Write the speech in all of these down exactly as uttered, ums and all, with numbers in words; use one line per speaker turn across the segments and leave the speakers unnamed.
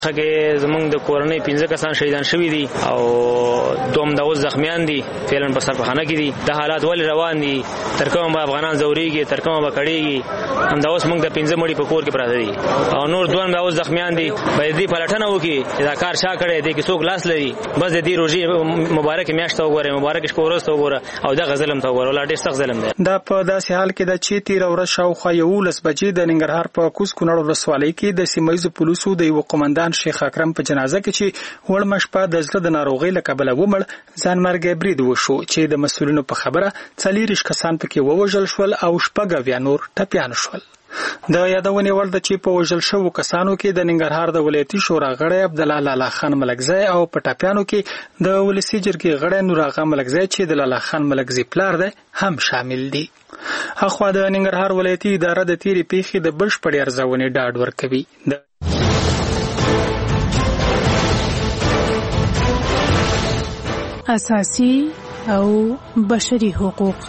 هغه زمونږ د کورنۍ پنځه کسان شهیدان شوي دي او دوم د اوس زخمیان دي فعلا په سرپخانه کې دي. د حالات ولې روان دي، تر کومه به افغانان زوريږي، تر کومه به کړيږي، هم دا اوس موږ د پنځه مړي په کور کې پراته دي او نور دوه د اوس زخمیان دي. باید دې پلټنه وکړي چې دا کار شا کړي دي، کې څوک لاس لري. بس د دې روزي مبارک میاشت وګوره، مبارک شپه ورځ وګوره او دا غزلم ته وګوره، ولا ډېر سخت ظلم دی.
دا په داسې حال کې د چې تیر ورځ شاوخوا یولس بجې د ننګرهار په کوز کونړ ولسوالۍ کې د سیمایي پولیسو د یو قومندان شیخ اکرم په جنازه کې چې وړمه شپه د زړه د ناروغۍ له کبله ومړ، ځانمرګي برید وشو چې د مسؤلینو په خبره څلوېښت کسان پکې ووژل شول او شپږ اویا نور ټپیان شول. د یادونې وړ ده چې په وژل شوو کسانو کې د ننګرهار د ولایتي شورا غړی عبدالله لالا خان ملکزی او په ټپیانو کې د ولسي جرګې غړی نور آغا ملکزی چې د لالا خان ملکزی پلار دی هم شامل دي. اخوا د ننګرهار ولایتي اداره د تیرې پیښې د بشپړې ارزونې ډاډ ورکوي.
اساسي او بشري حقوق.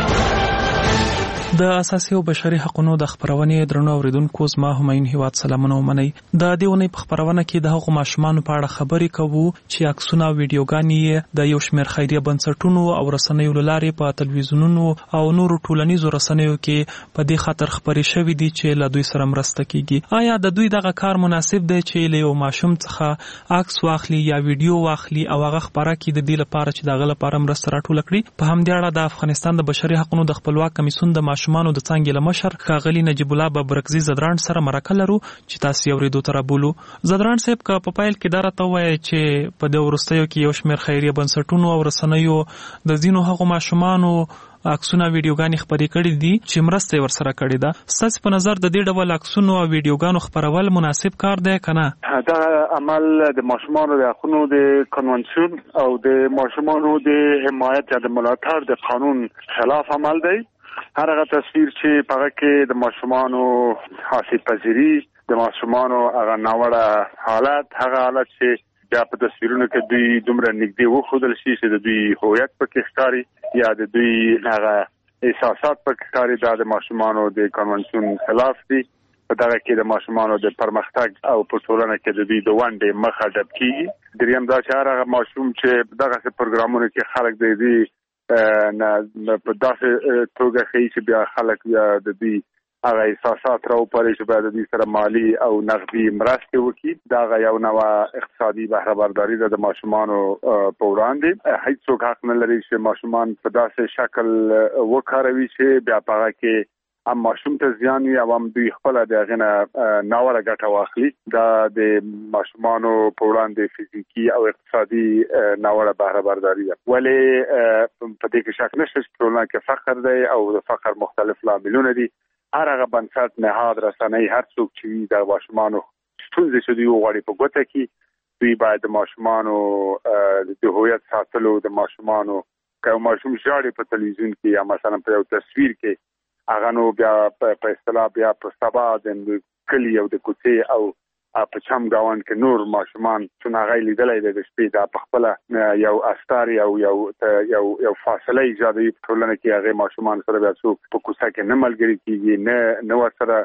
د اساسي او بشري حقوقو د خبرونې درنو اوریدونکو زما همایون هیواد سلامونه ومنئ. د دې ونې په خبرونه کې د هغو ماشومانو په اړه خبرې کوو چې عکسونه او ویډیوګانې د یو شمېر خیریه بنسټونو او رسنیو له لارې په تلویزیونونو او نورو ټولنیزو رسنیو کې په دې خاطر خبرې شوې دي چې له دوی سره مرسته کیږي. آیا د دوی دغه کار مناسب دی چې له یو ماشوم څخه عکس واخلي یا ویډیو واخلي او هغه خبره کړي د دې لپاره چې دغه لپاره مرسته راټوله کړي؟ په همدې اړه د افغانستان د بشري حقوقو د خپلواک کمیسیون د ماشومانو د څانګې له مشر ښاغلي نجیب الله ببرکزي زدران سره مرکه لرو چې تاسو یې اورېدو ته رابولو. زدران صاحب، که په پیل کې دا راته ووایئ چې په دې وروستیو کې یو شمېر خیریه بنسټونو او رسنیو د ځینو هغو ماشومانو عکسونه ویډیوګانې خپرې کړي دي چې مرسته یې ورسره کړې ده، ستاسې په نظر د دې ډول عکسونو او ویډیوګانو خپرول مناسب کار دی که نه؟
دا عمل د ماشومانو د حقونو د کنونسیون او د ماشومانو د حمایت یا د ملاتړ د قانون خلاف عمل دی. هر هغه تصویر چې په هغه کې د ماشومانو حاصل پذیری، د ماشومانو هغه ناوړه حالت، هغه حالت چې بیا په تصویرونو کې دوی دومره نږدې وښودل شي چې د دوی هویت پکې ښکاري یا د دوی هغه احساسات پکې ښکاري، دا د ماشومانو د کنونسیون خلاف دي. په دغه کې د ماشومانو د پرمختګ او په ټولنه کې د دوی د ونډې مخه ډب کیږي. دریم دا چې هر هغه ماشوم چې دغه پروګرامونو کې خلک د دې نه په داسې توګه ښیي چې بیا خلک بیا د دوی هغه احساسات راوپاري چې باید د دوی سره مالي او نغدي مرستې وکړي. دا هغه یو نوعه اقتصادي بهره برداري ده د ماشومانو په وړاندې. هیڅوک حق نه لري چې ماشومان په داسې شکل وکاروي چې بیا په هغه کې هم ماشوم ته زیان وي او هم دوی خپله د هغې نه ناوړه ګټه واخلي. دا د ماشومانو په وړاندې فزیکي او اقتصادي ناوړه بهره برداري ده. ولې په دې کې شک نشته چې ټولنه کې فقر دی او د فقر مختلف لاملونه دي. هر هغه بنسټ، نهاد، رسنۍ، هر څوک چې وي د ماشومانو ستونزې چې دوی وغواړي په ګوته کړي، دوی باید د ماشومانو د هویت ساتلو، د ماشومانو که یو ماشوم ژاړي په تلویزیون کې یا مثلا په یو تصویر کې، هغه نو بیا په اصطلاح بیا په سبا د کلي او د کوڅې او په چم ګاونډ کې نور ماشومان چې هغه لیدلی دی د شپې دا په خپله یو استار یو یو یو یو فاصله ایجادوي په ټولنه کې. هغې ماشومان سره بیا څوک په کوڅه کې نه ملګري کېږي، نه نه ورسره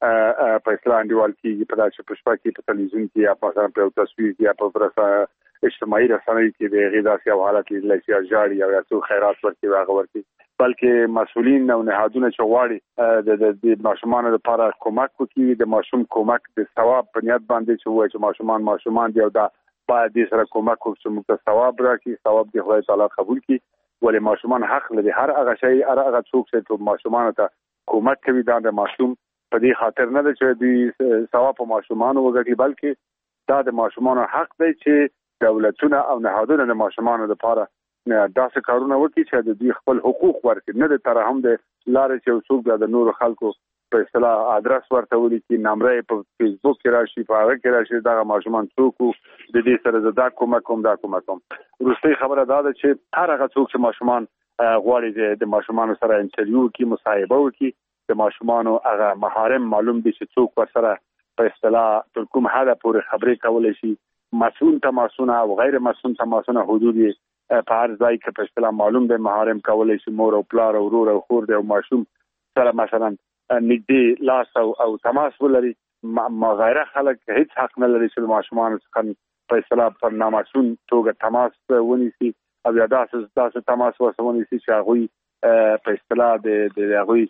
په اصطلاح انډیوال کېږي. په داسې په شپه کې په تلویزیون کې یا مثلا په یو تصویر کې یا په اجتماعي رسنۍ کې د هغې داسې یو حالت لیدلی چې یا ژاړي او یا څوک خیرات ورکوي هغه ورکوي. بلکې مسؤلین او نهادونه چې غواړي د ماشومانو لپاره کومک وکړي، د ماشوم کومک د ثواب په نیت باندې چې وایي چې ماشومان ماشومان دي او دا باید دې سره کومک وکړي چې موږ ته ثواب راکړي، ثواب دې خدای تعالی قبول کړي. ولې ماشومان حق لري هر هغه شی، هر هغه څوک چې ماشومانو ته کومک کوي دا د ماشوم په دې خاطر نه ده چې دوی ثواب په ماشومانو وګټي، بلکې دا د ماشومانو حق دی چې دولتونه او نهادونه د ماشومانو لپاره داسې کارونه وکړي چې د دوی خپل حقوق ورکړي، نه د ترحم د لارې چې یو څوک د نورو خلکو په اصطلاح ادرس ورته ولیکي، نمبر په فیسبوک کې راشي، په هغه کې راشي دغه ماشومان څوک د دې سره زه دا کومک کوم دا کومک کوم. وروستۍ خبره دا ده چې هر هغه څوک چې ماشومان غواړي د ماشومانو سره انټرویو وکړي، مصاحبه وکړي، د ماشومانو هغه محارم معلوم دي چې څوک ورسره په اصطلاح تر کوم حده پورې خبرې کولی شي. مسؤل تماسونه او غیر مسؤل تماسونه حدود په هر ځای کې په اصطلاح معلوم دی. محارم کولی شي مور او پلار او ورور او خور دی او ماشوم سره مثلا نږدې لاس او او تماس ولري. مغایره خلک هیڅ حق نه لري چې ماشومان څخه په اصطلاح پر نامسون توګه تماس ونیسي او یا داسې داسې تماس ونیسي چې هغوی په اصطلاح د هغوی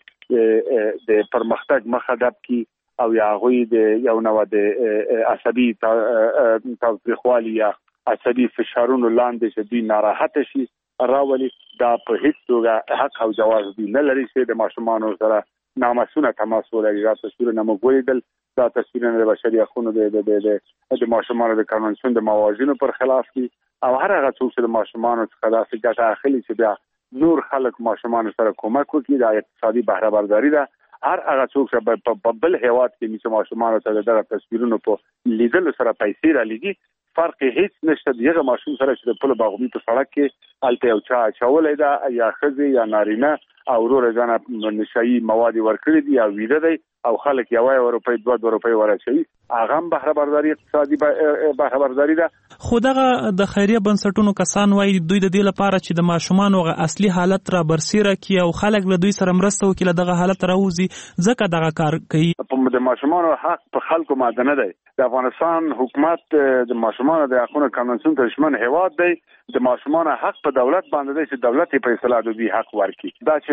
د پرمختګ مخه ډب کړي او یا هغوی د یو نوع د عصبي تاوتریخوالي یا عصبي فشارونو لاندې چې دوی ناراحته شي راولي. دا په هیڅ توګه حق او جواز دوی نه لري چې د ماشومانو سره نامسونه تماس ولري. دا تصویرونه موږ ولیدل، دا تصویرونه د بشري حقوقو د د د ماشومانو د کنونسیون د موازینو پر خلاف دي او هر هغه څوک چې د ماشومانو څخه داسې ګټه اخلي چې بیا نور خلک ماشومان سره کومک وکړي، دا اقتصادي بهره برداري ده. هر هغه څوک چې په بل هیواد کې چې ماشومان ته دغه تصویرونو په لیدلو سره پیسې را لګي، فرق هیڅ نشته. دغه ماشوم سره چې په باغوي په سړک کې الته یو چا چولې ده یا خزي یا نارینه او ورور ځانه نشئی مواد ورکړي دي او ویده دی او خلک یو یو روپۍ دوه روپۍ ورچوي، هغه هم بهره برداري اقتصادي بهره برداري ده.
خو دغه د خیریه بنسټونو کسان وایي دوی د دې لپاره چې د ماشومانو اصلي حالت را برسیره کړي او خلک له دوی سره مرسته وکړي دغه حالت راوځي، ځکه دغه کار کوي.
د ماشومانو حق په خلکو ماده نه دی. د افغانستان حکومت د ماشومانو د حقوقو کنونسیون ته شمن هیواد دی. د ماشومانو حق په دولت باندې دی چې دولت یې په اصطلاح د دوی حق ورکړي. دا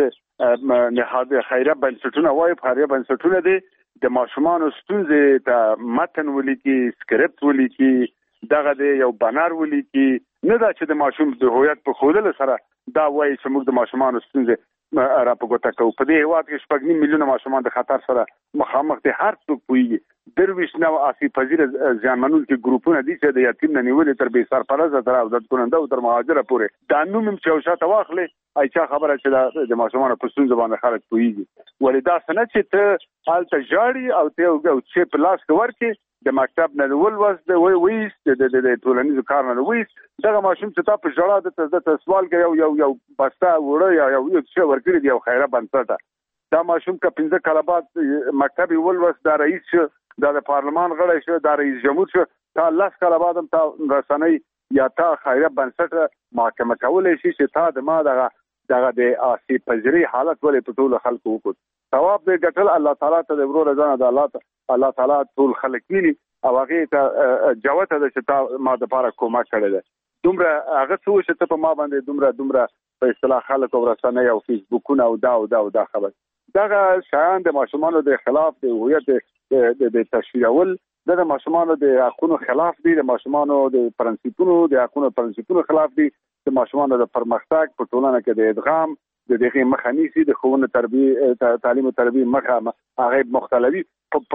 چې نهاد خیریه بنسټونه وایي خیریه بنسټونه دي د ماشومانو ستونزې ته متن ولیکي، سکرپټ ولیکي، دغه د یو بانر ولیکي، نه دا چې د ماشوم د هویت په خودل سره دا وایي چې موږ د ماشومانو ستونزې را په ګوته کوو. په دې هیواد کې شپږ نیم میلیونه ماشومان د خطر سره مخامخ دي. هر څوک پوهیږي درویش نو آسیب پذیر زیانمنونکي ګروپونه دي چې د یتیم نه نیولې تر بې سرپرسته تر عودت کننده او تر مهاجره پورې دا نوم هم چې شاته واخلي ایچا خبره چې د ماشومانو په ستونزه باندې خلک پوهیږي. ولې دا څنګه چې ته الته جاړي او ته یو چې په لاس کې ورکې د مکتب نه ولوس د وی ویس د د ټولنیزو کار نه ویس دغه ماشوم چې تا په جړه د سوال کې یو یو یو بسته وړه یا یو څه ورکړي دی او خیره بنسټه دا ماشوم کا پنځه کاله بعد مکتب ولوس دا رئیس دا د پارلمان غړی شو، دا رئیس جمهور شو، تا لاس کاله بعد هم تا رسنۍ یا تا خیره بنسټه محاکمه کولای شي چې تا د ما دغه دغه د آسیب پذیری حالت ولې په ټول خلکو وکړ. ثواب دې ګټل الله تعالی ته د ورور ځنه د الله الله تعالی ټول خلک ویني او هغه ته جوته د چې تا ما د لپاره کومک کړی دی. دومره هغه څه چې ته په ما باندې دومره دومره په اصطلاح خلک او رسنۍ او فیسبوکونه او دا او دا او دا خبر دغه شایان د ماشومانو د خلاف د هویت د تشویقول د ماشومانو د حقوقو خلاف دي، د ماشومانو د پرنسپونو د حقوقو پرنسپونو خلاف دي، د ماشومانو د پرمختګ په ټولنه کې د ادغام د دغه مخانیسي د خوونه تربیه تعلیم او تربیه مخه هغه مختلفي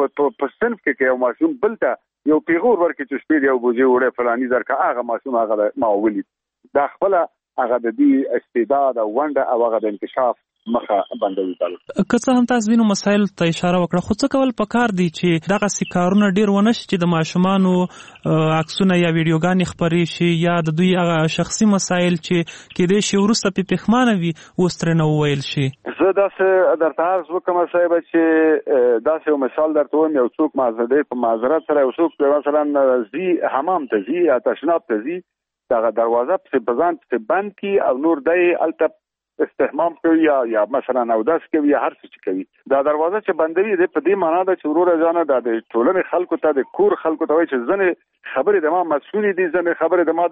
په صنف کې یو ماشوم بلته یو پیغور ورکړي چې شپې یو بوجي وړه فلاني درکه هغه ماشوم هغه ما ولید دا خپل هغه د دې استعداد او ونده او هغه د انکشاف مخه بندوي.
که څه هم تاسو وینو مسایل ته اشاره وکړه، خو څه کول پکار دي چې دغه سکارونه ډیر ونه شي چې د ماشومانو عکسونه یا ویډیوګانې خبرې شي یا د دوی هغه شخصي مسایل چې کېدای شي وروسته په پښمانه وي اوس ترې نه وویل شي.
زه داسې درته عرض وکړم صاحب چې داسې یو مثال درته وایم، یو څوک معذرت په معذرت سره یو څوک مثلا زی حمام ته زی یا تشناب ته زی دغه دروازه په بزان په بند کی او نور دای الته استحمام کوي یا یا مثلا اوداس کوي یا هر څه کوي، دا دروازه چې بندوي د په دې معنا ده چې ورور ځانه د ټولنې خلکو ته د کور خلکو ته وایي چې ځنه خبرې د ما مسؤلې دي، ځنه خبرې د ما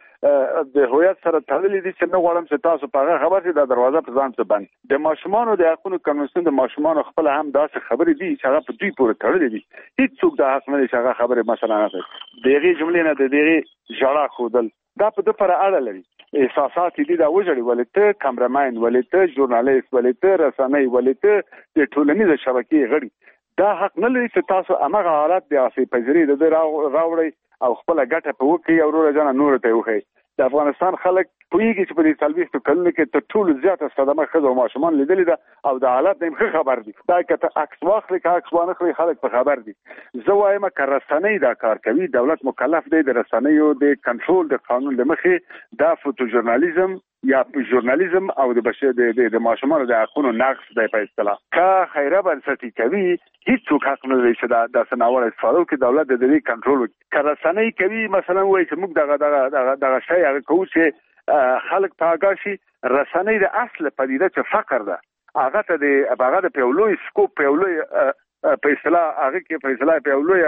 د د هویت سره تړلې دي چې نه غواړم چې تاسو په هغه خبر شي. دا دروازه په ځان څه بند د ماشومانو د حقوقو کنونسیون د ماشومانو خپل هم داسې خبرې دي چې هغه په دوی پورې تړلې دي. هیڅ څوک د حق نه چې هغه خبرې مثلا نه کوي دغه جملې نه د دغه ژړا خودل دا په د پر اړه لري. احساسات دي دا وجړي ولې ته کیمرامین ولې ته ژورنالیست ولې ته رسنۍ ولې ته د ټولنیزو شبکې غړي دا حق نه لري چې تاسو هغه حالت د آسیب پذیری د راوړي او خپل ګټه په وکي او ورور ځان نور ته وخی. د افغانستان خلک پوهیږي چې په دې سلويختو کلونو کې ته ټول زیاته صدمه خزو او ماشومان لیدلې ده او د حالت نه خبر دي. دا کته عکس واخلي که عکس وانه خلک په خبر دي. زه وایم که رسنۍ دا کار کوي، دولت مکلف دی د رسنیو د کنټرول د قانون لمخې دا فوټو ژورنالیزم یا ژورنالیزم او د بشر د د ماشومان د حقوقو نقض دی په اصطلاح کا خیره بنسټي کوي. هیڅ څوک حق نه لري چې دا د سناوړ استفاده کوي دولت د دې کنټرول کوي. که رسنۍ کوي مثلا وایي چې موږ دغه دغه دغه شی هغه کوو چې خلک په هغه شي رسنۍ د اصل پدیده چې فقر ده هغه ته د هغه د پیولوي سکوپ پیولوي په اصطلاح هغه کې په اصطلاح په لوی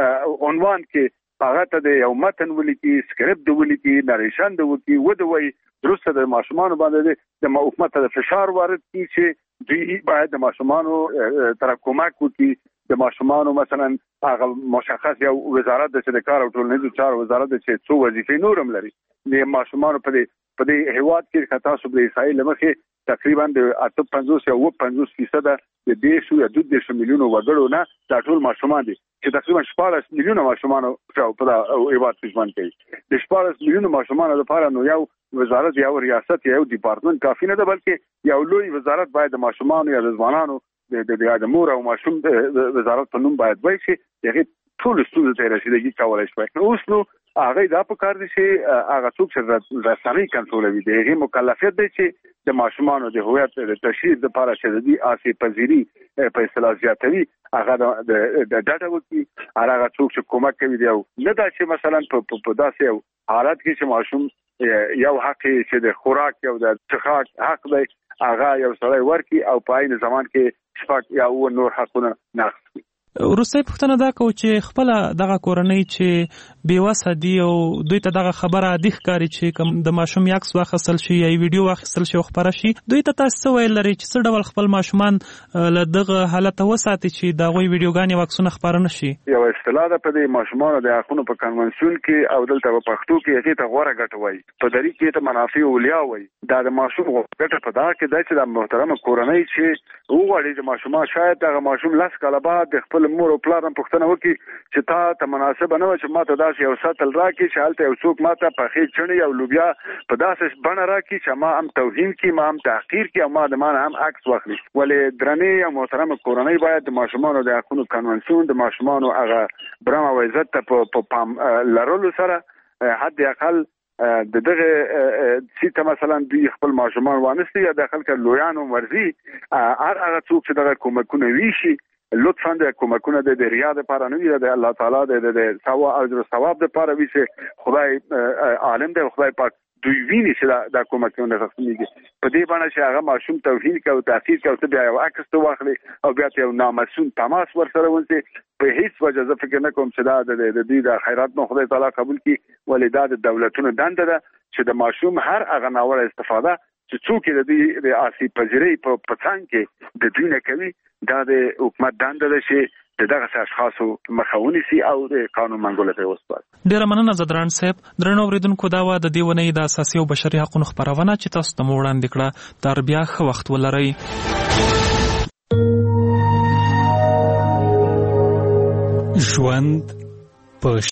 عنوان کې هغه ته د یو متن ولیکي سکرپټ د ولیکي نریشن د ولیکي ودوي درسته د ماشومان باندې د حکومت د فشار وارد کی چې دوی باید د ماشومان تر کومک وکړي د ماشومان مثلا هغه مشخص یو وزارت د کار او ټولنیزو چارو وزارت چې څو وظیفې نورم لري د ماشومان په دې په دې هیواد کې خطا سو د اسرائیل لمخې تقریبا د اته پنځوس یا اوه پنځوس فیصد د دیشو یا دوه دیشو میلیونو وګړو نه دا ټول ماشومان دي چې تقریبا شپږ میلیونه ماشومان په هیواد کې ژوند کوي د شپږ میلیونه ماشومان لپاره نو یو وزارت یا ریاست یا یو ډپارټمنټ کافي نه ده بلکې یو لوی وزارت باید د ماشومان یا د ځوانانو د د مور او ماشوم وزارت په نوم باید وای شي هغه ټول ستونزې ته رسیدګي کولای شي نو اوس نو هغه دا په کار دي چې هغه څوک چې رسنۍ کنټرولوي د هغه مکلفیت دی چې د ماشومان د هویت د تشخیص لپاره چې د آسی پذیری په اصطلاح زیاتوي هغه د ډاټا وکي هغه څوک چې کومک کوي دی نه دا چې مثلا په داسې یو حالت کې چې ماشوم یو حق چې د خوراک یو د څښاک حق دی هغه یو سړی ورکی او په عین زمان کې شپږ یا نور حقونه نقض کړي.
وروسته پوښتنه دا کوي چې خپل دغه کورنۍ چې بیوسه دي او دوی ته دغه خبره عادي ښکاري چې کوم د ماشوم عکس واخیستل شي یا ویډیو واخیستل شي او خبره شي دوی ته تاسو ویل لري چې څه ډول خپل ماشومان له دغه حالت وساتي چې دا غوي ویډیوګانې واکسونه خبره نشي.
یو اصطلاح ده په دې ماشومان د حقوقو په قانون کې او دلته په پښتو کې هغه ته غوړه ګټه وایي په دری کې ته منافع اولیا وایي دا د ماشوم ګټه په دا کې ده چې د محترم کورنۍ چې وګړي د ماشومان شاید دغه ماشوم لاس کاله بعد د خپل مور او پلار هم پوښتنه وکړي چې تا ته مناسب نه و چې ماته داسې یو ساتل راکړي چې هلته یو څوک ماته پخې چڼې او لوبیا په داسې بڼه راکړي چې ما هم توهین کړي ما هم تحقیر کړي او ما د ما هم عکس واخلي ولې درنې او محترم کورنۍ باید د ماشومانو د حقوقو کنوانسیون د ماشومانو هغه برم او عزت ته په پام لرلو سره حد اقل د دغه سیته مثلا دوی خپل ماشومان وانستی یا د خلک لویانو مرزي هر هغه څوک چې دغه کومکونه ویشي لطفاً د کومکونه د ریا د لپاره نه وي د الله تعالی د ثواب اجر او ثواب د لپاره وي چې خدای عالم دی خدای پاک دوی ویني چې دا کومکونه راځي په دې باندې چې هغه ماشوم توهین کوي تاثیر کوي بیا یو عکس ته واخلي او بیا یو نامسون تماس ورسره ونسي په هیڅ وجه زه فکر نه کوم چې دا د دې د خیرات نو خدای تعالی قبول کړي ولې دا د دولتونو دنده ده چې د ماشوم هر هغه ناوړه استفاده چې څوک د دې د آسی پذیری په پڅان کې د دوی نه کوي دا د حکومت دنده ده چې دغه اشخاصو مخاوني سي او د قانون منګولې ته وسپاري.
ډیره مننه زدران صاحب درنو اوریدونکو دا و د دې ونې د اساسي او بشري حقوقو خبرونه چې تاسو ته وړاندې کړه تر بیا ښه وخت ولرئ.
ژوند په